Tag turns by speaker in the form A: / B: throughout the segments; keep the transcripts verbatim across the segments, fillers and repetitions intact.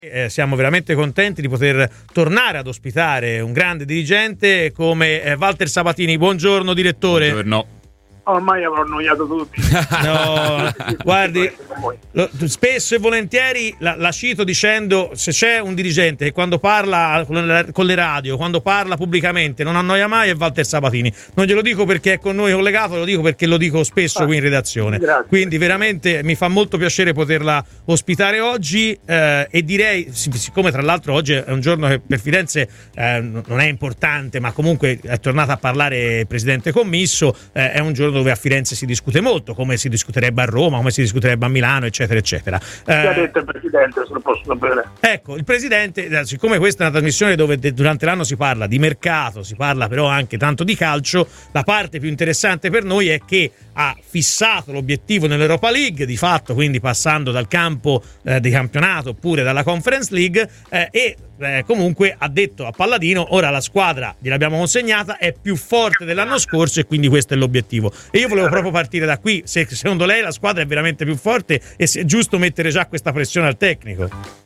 A: Eh, siamo veramente contenti di poter tornare ad ospitare un grande dirigente come eh, Walter Sabatini. Buongiorno direttore.
B: Buongiorno.
C: Ormai avrò annoiato tutti.
A: No, guardi, lo, spesso e volentieri la, la cito dicendo: se c'è un dirigente che quando parla con le, con le radio, quando parla pubblicamente non annoia mai, è Walter Sabatini. Non glielo dico perché è con noi collegato, lo dico perché lo dico spesso ah, qui in redazione. Grazie. Quindi veramente mi fa molto piacere poterla ospitare oggi eh, e direi, siccome tra l'altro oggi è un giorno che per Firenze eh, non è importante, ma comunque è tornato a parlare il presidente Commisso, eh, è un giorno dove a Firenze si discute molto, come si discuterebbe a Roma, come si discuterebbe a Milano, eccetera, eccetera.
C: Che ha detto il presidente, se lo posso sapere?
A: Ecco, il presidente, siccome questa è una trasmissione dove durante l'anno si parla di mercato, si parla però anche tanto di calcio, la parte più interessante per noi è che ha fissato l'obiettivo nell'Europa League, di fatto, quindi passando dal campo eh, di campionato oppure dalla Conference League, eh, e eh, comunque ha detto a Palladino: ora la squadra gliel'abbiamo consegnata, è più forte dell'anno scorso e quindi questo è l'obiettivo. E io volevo proprio partire da qui: se secondo lei la squadra è veramente più forte e se è giusto mettere già questa pressione al tecnico.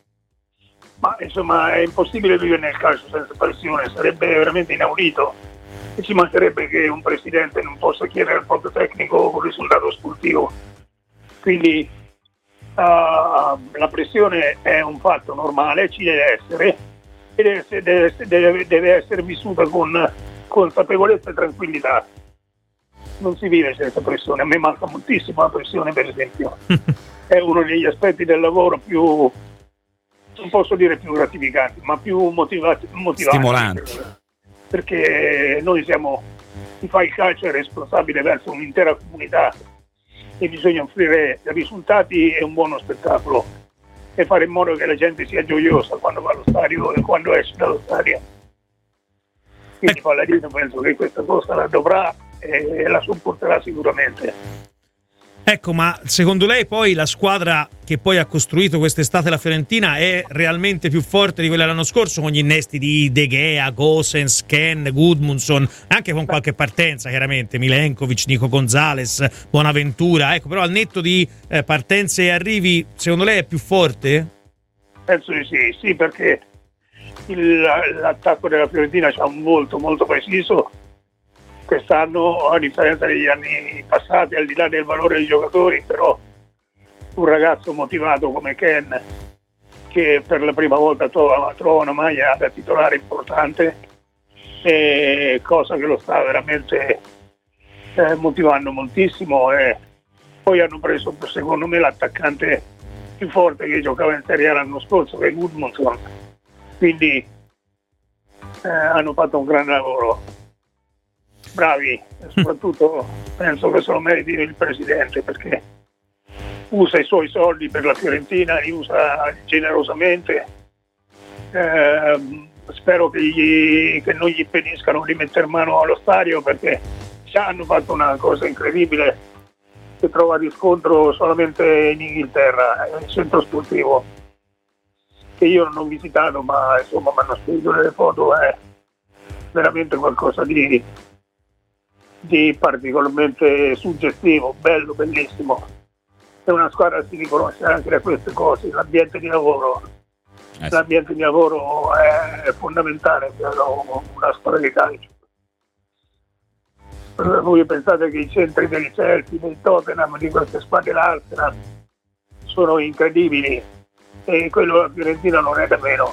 C: Ma insomma è impossibile vivere nel calcio senza pressione, sarebbe veramente inaudito. E ci mancherebbe che un presidente non possa chiedere al proprio tecnico un risultato sportivo. Quindi uh, la pressione è un fatto normale, ci deve essere e deve essere, deve essere, deve, deve essere vissuta con consapevolezza e tranquillità. Non si vive senza pressione. A me manca moltissimo la pressione, per esempio. È uno degli aspetti del lavoro più, non posso dire più gratificanti, ma più motivati, motivanti.
B: Stimolanti.
C: Perché noi siamo, chi fa il calcio è responsabile verso un'intera comunità e bisogna offrire risultati e un buono spettacolo e fare in modo che la gente sia gioiosa quando va allo stadio e quando esce dallo stadio. Quindi Palladino penso che questa cosa la dovrà e la supporterà sicuramente.
A: Ecco, ma secondo lei poi la squadra che poi ha costruito quest'estate la Fiorentina è realmente più forte di quella dell'anno scorso, con gli innesti di De Gea, Gosens, Ken, Gudmundsson, anche con qualche partenza chiaramente, Milenkovic, Nico Gonzalez, Bonaventura, ecco, però al netto di eh, partenze e arrivi, secondo lei è più forte?
C: Penso di sì, sì, perché il, l'attacco della Fiorentina ha un volto molto preciso. Quest'anno, a differenza degli anni passati, al di là del valore dei giocatori, però un ragazzo motivato come Ken, che per la prima volta trova, trova una maglia da titolare importante, e cosa che lo sta veramente eh, motivando moltissimo, e poi hanno preso secondo me l'attaccante più forte che giocava in Serie A l'anno scorso, che è Gudmundsson, quindi eh, hanno fatto un gran lavoro. Bravi, soprattutto penso che se lo meriti il presidente, perché usa i suoi soldi per la Fiorentina, li usa generosamente. Eh, spero che, gli, che non gli impediscano di mettere mano allo stadio, perché già hanno fatto una cosa incredibile che trova riscontro solamente in Inghilterra, è un centro sportivo che io non ho visitato, ma insomma mi hanno spedito delle foto, è veramente qualcosa di di particolarmente suggestivo, bello, bellissimo. È una squadra che si riconosce anche da queste cose, l'ambiente di lavoro. Eh sì. L'ambiente di lavoro è fondamentale per una squadra di calcio. Voi pensate che i centri dei Chelsea, dei Tottenham, di queste squadre l'Arsenal sono incredibili e quello della Fiorentina non è da meno.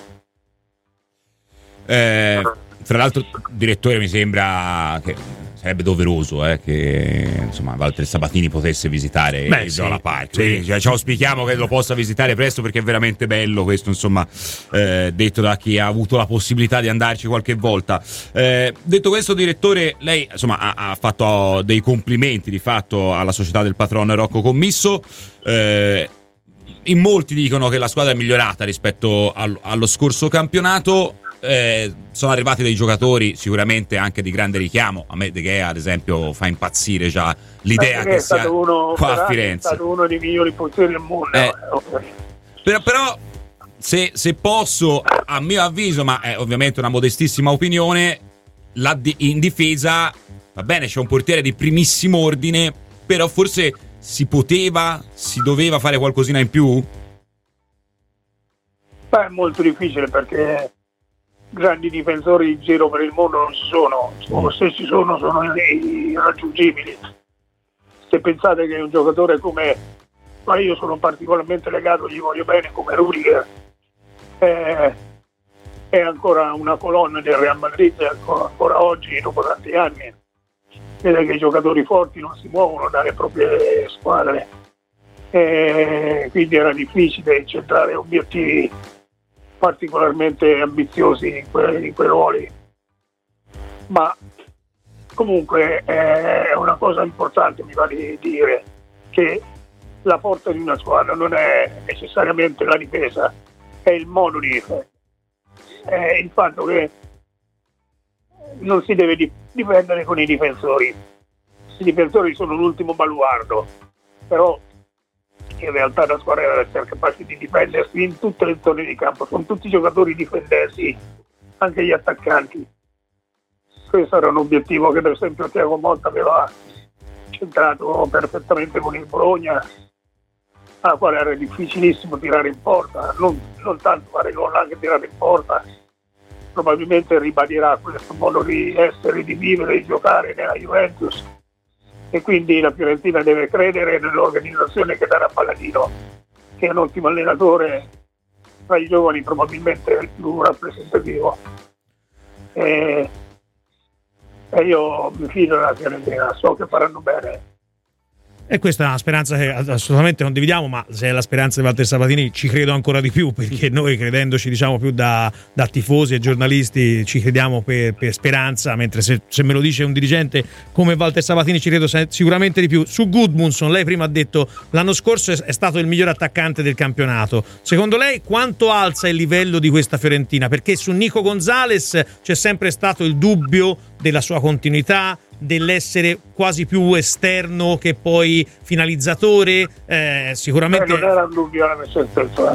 B: Eh, tra l'altro, direttore, mi sembra che sarebbe doveroso eh, che insomma Walter Sabatini potesse visitare
A: Beh,
B: il
A: sì,
B: Zola Park.
A: sì.
B: Cioè, ci auspichiamo che lo possa visitare presto, perché è veramente bello questo, insomma, eh, detto da chi ha avuto la possibilità di andarci qualche volta. Eh, detto questo, direttore, lei insomma ha, ha fatto dei complimenti di fatto alla società del patrono Rocco Commisso. Eh, in molti dicono che la squadra è migliorata rispetto al, allo scorso campionato. Eh, sono arrivati dei giocatori sicuramente anche di grande richiamo. A me De Gea ad esempio fa impazzire già l'idea che sia
C: uno,
B: qua a Firenze.
C: È stato uno dei migliori portieri del mondo.
B: eh, però, però se, se posso, a mio avviso, ma è ovviamente una modestissima opinione, la di, in difesa va bene, c'è un portiere di primissimo ordine, però forse si poteva, si doveva fare qualcosina in più.
C: Beh, è molto difficile perché grandi difensori in giro per il mondo non ci sono, o se ci sono sono irraggiungibili. Se pensate che un giocatore come, ma io sono particolarmente legato, gli voglio bene, come Rudiger, è, è ancora una colonna del Real Madrid, ancora, ancora oggi, dopo tanti anni, vede che i giocatori forti non si muovono dalle proprie squadre, e quindi era difficile centrare obiettivi particolarmente ambiziosi in, que- in quei ruoli, ma comunque è una cosa importante, mi va di dire, che la forza di una squadra non è necessariamente la difesa, è il modo di difendere, è il fatto che non si deve difendere con i difensori. I difensori sono l'ultimo baluardo, però in realtà la squadra deve essere capace di difendersi in tutte le zone di campo, sono tutti i giocatori difendersi, anche gli attaccanti. Questo era un obiettivo che per esempio Thiago Motta aveva centrato perfettamente con il Bologna, alla quale era difficilissimo tirare in porta, non, non tanto fare gol, anche tirare in porta. Probabilmente ribadirà questo modo di essere, di vivere, di giocare nella Juventus, e quindi la Fiorentina deve credere nell'organizzazione che darà Palladino, che è un ottimo allenatore, tra i giovani probabilmente il più rappresentativo, e, e io mi fido della Fiorentina, so che faranno bene.
A: E questa è una speranza che assolutamente condividiamo, ma se è la speranza di Walter Sabatini ci credo ancora di più, perché noi, credendoci diciamo più da, da tifosi e giornalisti, ci crediamo per, per speranza, mentre se, se me lo dice un dirigente come Walter Sabatini ci credo sicuramente di più. Su Gudmundsson, lei prima ha detto l'anno scorso è stato il miglior attaccante del campionato, secondo lei quanto alza il livello di questa Fiorentina? Perché su Nico Gonzalez c'è sempre stato il dubbio della sua continuità, dell'essere quasi più esterno che poi finalizzatore, eh, sicuramente
C: eh, non era un dubbio nel senso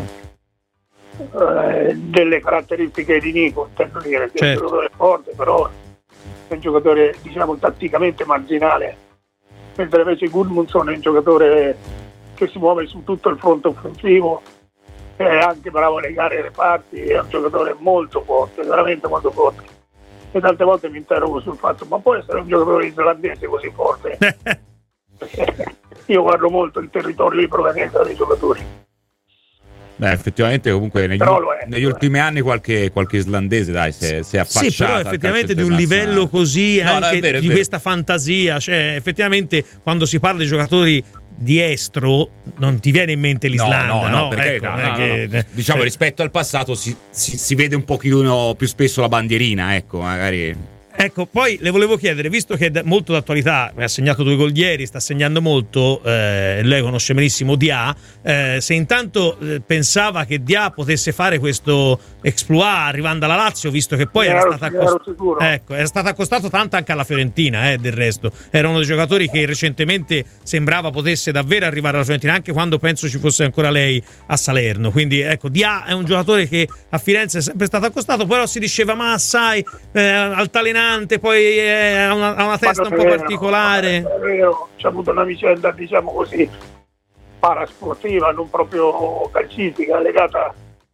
C: eh, delle caratteristiche di Nico, intendo dire che certo. È un giocatore forte, però è un giocatore diciamo tatticamente marginale, mentre invece Gudmundsson è un giocatore che si muove su tutto il fronte offensivo, è anche bravo a legare le parti, è un giocatore molto forte, veramente molto forte. E tante volte mi interrogo sul fatto, ma può essere un giocatore islandese così forte? Io guardo molto il territorio di provenienza dei giocatori.
B: Beh, effettivamente comunque negli, è, negli ultimi anni qualche, qualche islandese dai si è, si è affacciata.
A: Sì, però effettivamente di un livello così, no, anche no, vero, di questa fantasia, cioè effettivamente quando si parla di giocatori di estro non ti viene in mente l'Islanda,
B: no, no, no,
A: no?
B: Perché,
A: ecco,
B: no, no,
A: che,
B: no. Diciamo, rispetto al passato si, si, si vede un pochino più spesso la bandierina, ecco, magari.
A: Ecco, poi le volevo chiedere, visto che è molto d'attualità, ha segnato due gol ieri, sta segnando molto, eh, lei conosce benissimo Dia, eh, se intanto eh, pensava che Dia potesse fare questo exploit arrivando alla Lazio, visto che poi era,
C: ero,
A: stata accost- ecco, era stato accostato tanto anche alla Fiorentina, eh, del resto. Era uno dei giocatori che recentemente sembrava potesse davvero arrivare alla Fiorentina, anche quando penso ci fosse ancora lei a Salerno. Quindi ecco, Dia è un giocatore che a Firenze è sempre stato accostato, però si diceva, ma sai, eh, altalenante, poi eh, ha una, ha una testa un po' vero, particolare.
C: È vero, c'è avuto una vicenda, diciamo così, parasportiva, non proprio calcistica, legata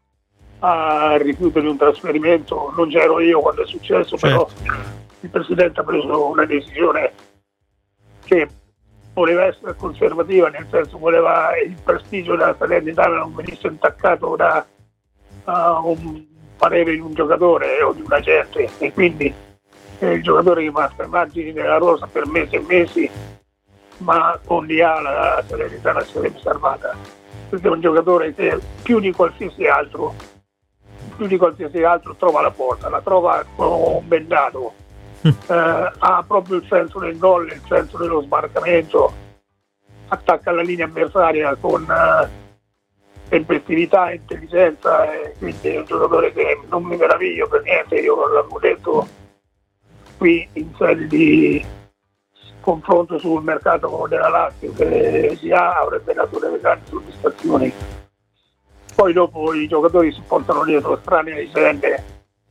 C: al rifiuto di un trasferimento. Non c'ero io quando è successo, certo. Però il presidente ha preso una decisione che voleva essere conservativa, nel senso voleva il prestigio della Salernitana non venisse intaccato da uh, un parere di un giocatore o di un agente, e quindi il giocatore è rimasto ai margini della rosa per mesi e mesi, ma con Dia la Salernitana si sarebbe salvata, perché è un giocatore che più di qualsiasi altro più di qualsiasi altro trova la porta, la trova con bendato, eh, ha proprio il senso del gol, il senso dello sbarcamento, attacca la linea avversaria con eh, tempestività e intelligenza, e quindi è un giocatore che non mi meraviglio per niente. Io l'avevo detto qui in sede di confronto sul mercato della Lazio che Dia avrebbe dato delle grandi soddisfazioni. Poi dopo i giocatori si portano dietro strane vicende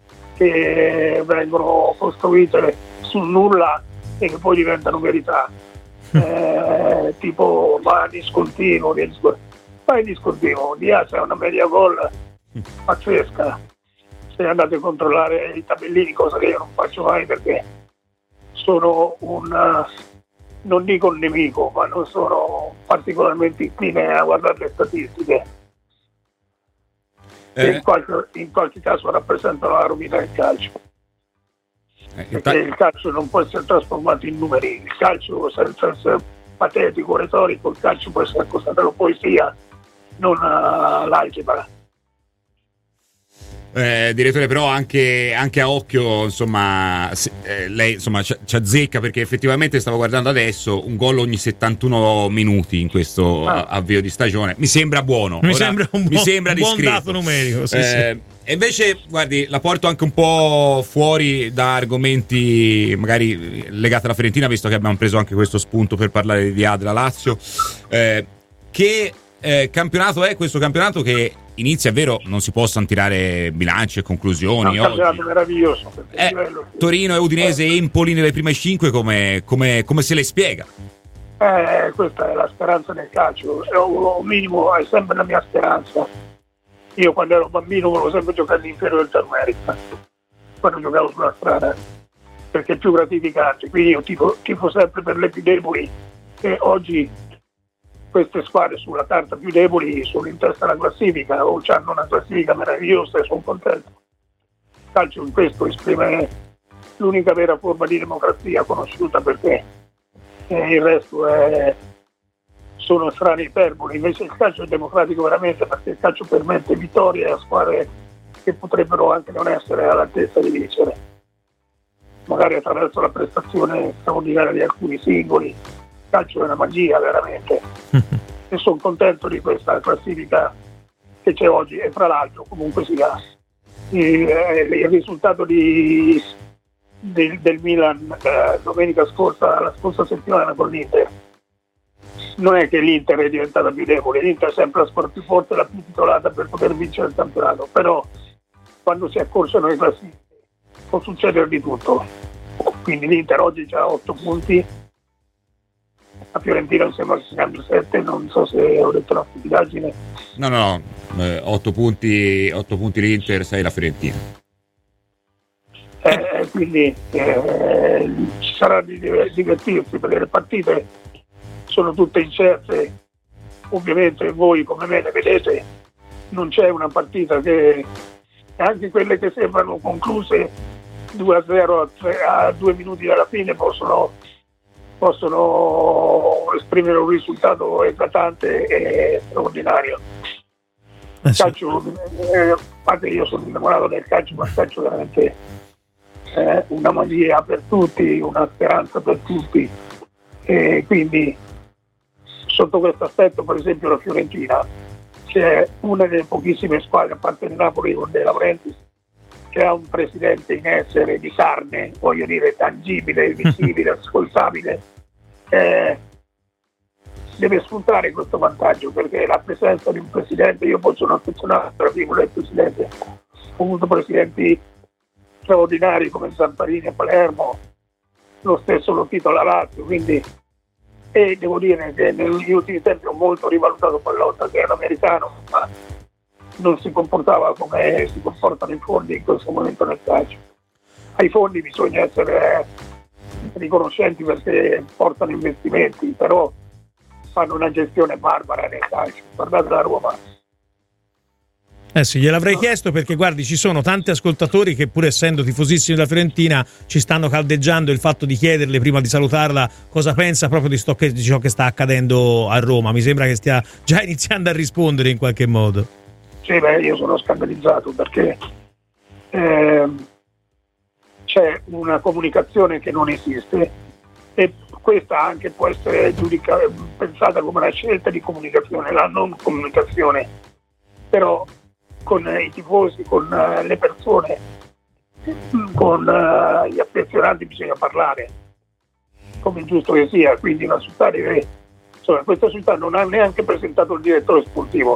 C: che vengono costruite sul nulla e che poi diventano verità, eh, tipo va discontinuo, va discontinuo, Dia c'è una media gol pazzesca. Se andate a controllare i tabellini, cosa che io non faccio mai perché sono un, non dico un nemico, ma non sono particolarmente incline a guardare le statistiche, che
B: Eh.
C: in, qualche, in qualche caso rappresentano la rovina del calcio.
B: Eh,
C: Perché
B: ta-
C: il calcio non può essere trasformato in numeri, il calcio senza essere patetico, retorico, il calcio può essere accostato alla poesia, non all'algebra.
B: Eh, direttore, però anche, anche a occhio, insomma, se, eh, lei insomma ci, ci azzecca, perché effettivamente stavo guardando adesso un gol ogni settantuno minuti in questo
C: Ah.
B: avvio di stagione. Mi sembra buono.
A: Mi
B: Ora,
A: sembra un
B: mi
A: buon,
B: sembra
A: buon
B: discreto.
A: dato numerico. Sì,
B: Eh,
A: sì.
B: E invece, guardi, la porto anche un po' fuori da argomenti magari legati alla Fiorentina, visto che abbiamo preso anche questo spunto per parlare di Adria Lazio. Eh, che eh, campionato è questo campionato che inizia, è vero, non si possono tirare bilanci e conclusioni
C: È un campionato
B: oggi.
C: meraviglioso perché
B: Eh,
C: il livello-
B: Torino, Udinese e Empoli nelle prime cinque, come, come, come se le spiega?
C: Eh, questa è la speranza nel calcio, è un, un minimo, è sempre la mia speranza. Io quando ero bambino volevo sempre giocare all'inferiore del America, quando giocavo sulla strada, perché è più gratificante. Quindi io tifo, tifo sempre per le più deboli, e oggi queste squadre sulla carta più deboli sono in testa alla classifica o hanno una classifica meravigliosa e sono contento. Il calcio in questo esprime l'unica vera forma di democrazia conosciuta, perché eh, il resto è, sono strane iperboli. Invece il calcio è democratico veramente, perché il calcio permette vittorie a squadre che potrebbero anche non essere all'altezza di vincere, magari attraverso la prestazione straordinaria di alcuni singoli. Il calcio è una magia veramente e sono contento di questa classifica che c'è oggi. E fra l'altro comunque sia il, il risultato di, del, del Milan eh, domenica scorsa, la scorsa settimana con l'Inter, non è che l'Inter è diventata più debole, l'Inter è sempre la squadra più forte, la più titolata per poter vincere il campionato, però quando si accorciano le classifiche può succedere di tutto. Quindi l'Inter oggi ha otto punti, la Fiorentina mi sembra che sia sette, non so se ho detto una stupidaggine.
B: No, no, no, eh, otto punti, otto punti l'Inter, sei la Fiorentina.
C: Eh, quindi eh, ci sarà di divertirsi, perché le partite sono tutte incerte. Ovviamente voi come me le vedete, non c'è una partita che, anche quelle che sembrano concluse due a zero a, tre, a due minuti dalla fine possono, possono esprimere un risultato eclatante e straordinario.
A: Eh,
C: Il
A: sì.
C: calcio, eh, a parte io sono innamorato del calcio, ma il calcio è veramente eh, una magia per tutti, una speranza per tutti, e quindi sotto questo aspetto, per esempio, la Fiorentina, che è una delle pochissime squadre, a parte il Napoli con De Laurentiis, che ha un presidente in essere di carne, voglio dire, tangibile, visibile, ascoltabile, eh, deve sfruttare questo vantaggio, perché la presenza di un presidente, io poi sono affezionato alla figura del presidente, ho avuto presidenti straordinari come Zamparini a Palermo, lo stesso lo titola Lazio, quindi. E devo dire che negli ultimi tempi ho molto rivalutato Pallotta, che è un americano, ma non si comportava come si comportano i fondi in questo momento nel calcio. Ai fondi bisogna essere riconoscenti perché portano investimenti, però fanno una gestione barbara nel calcio. Guardate la Roma.
A: Eh sì, gliel'avrei chiesto perché guardi, ci sono tanti ascoltatori che pur essendo tifosissimi della Fiorentina ci stanno caldeggiando il fatto di chiederle prima di salutarla cosa pensa proprio di, sto che, di ciò che sta accadendo a Roma. Mi sembra che stia già iniziando a rispondere in qualche modo.
C: Sì, beh, io sono scandalizzato perché eh, c'è una comunicazione che non esiste e questa anche può essere giudica, pensata come una scelta di comunicazione, la non comunicazione, però con i tifosi, con uh, le persone, con uh, gli affezionati bisogna parlare, come è giusto che sia. Quindi una società deve, insomma, questa società non ha neanche presentato il direttore sportivo,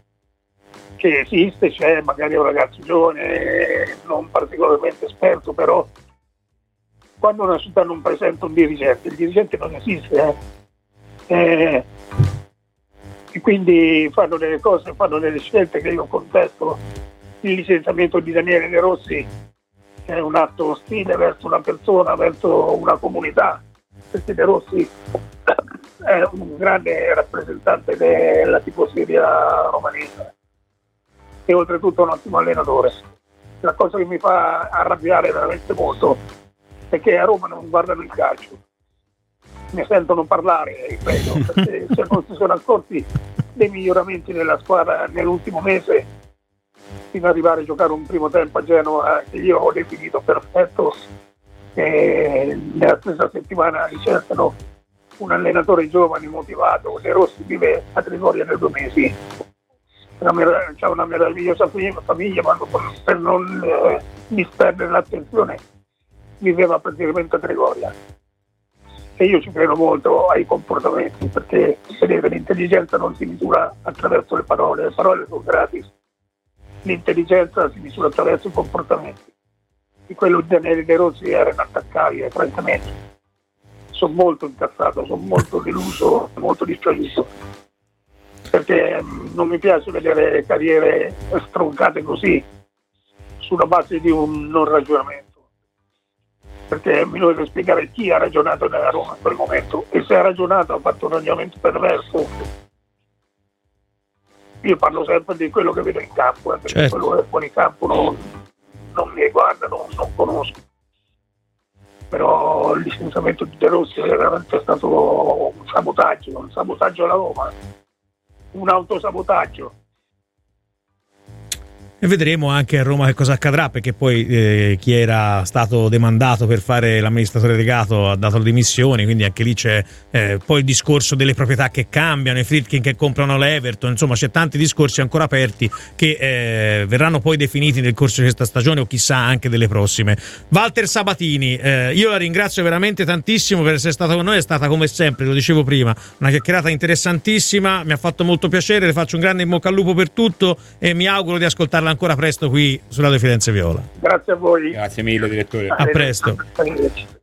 C: che esiste, c'è, magari è un ragazzo giovane, non particolarmente esperto, però quando una società non presenta un dirigente, il dirigente non esiste, eh. Eh, e quindi fanno delle cose, fanno delle scelte che io contesto il licenziamento di Daniele De Rossi è un atto ostile verso una persona, verso una comunità, perché De Rossi è un grande rappresentante della tifoseria romanese e oltretutto un ottimo allenatore. La cosa che mi fa arrabbiare veramente molto è che a Roma non guardano il calcio, ne sentono parlare, ripeto, perché se non si sono accorti dei miglioramenti della squadra nell'ultimo mese fino ad arrivare a giocare un primo tempo a Genova che io ho definito perfetto, e nella stessa settimana licenziano un allenatore giovane motivato. De Rossi vive a Trigoria da due mesi, c'è una meravigliosa famiglia, ma per non eh, disperdere l'attenzione viveva praticamente a Trigoria. E io ci credo molto ai comportamenti, perché vedete, l'intelligenza non si misura attraverso le parole, le parole sono gratis, l'intelligenza si misura attraverso i comportamenti, e quello di Daniele De Rossi era inattaccabile, francamente. Sono molto incazzato, sono molto deluso, molto dispiaciuto, perché non mi piace vedere carriere stroncate così sulla base di un non ragionamento, perché mi dovete spiegare chi ha ragionato nella Roma in quel momento, e se ha ragionato ha fatto un ragionamento perverso. Io parlo sempre di quello che vedo in campo, eh, perché certo. Quello che è fuori campo non, non mi riguarda, non, non conosco. Però il licenziamento di De Rossi è veramente stato un sabotaggio, un sabotaggio alla Roma, un autosabotaggio.
A: E vedremo anche a Roma che cosa accadrà, perché poi eh, chi era stato demandato per fare l'amministratore delegato ha dato le dimissioni, quindi anche lì c'è eh, poi il discorso delle proprietà che cambiano, i Friedkin che comprano l'Everton, insomma c'è tanti discorsi ancora aperti che eh, verranno poi definiti nel corso di questa stagione o chissà anche delle prossime. Walter Sabatini, eh, io la ringrazio veramente tantissimo per essere stato con noi, è stata come sempre, lo dicevo prima, una chiacchierata interessantissima, mi ha fatto molto piacere, le faccio un grande in bocca al lupo per tutto e mi auguro di ascoltarla ancora presto qui sulla Radio Firenze Viola.
C: Grazie a voi.
B: Grazie mille direttore.
A: A presto.
C: Arrivederci.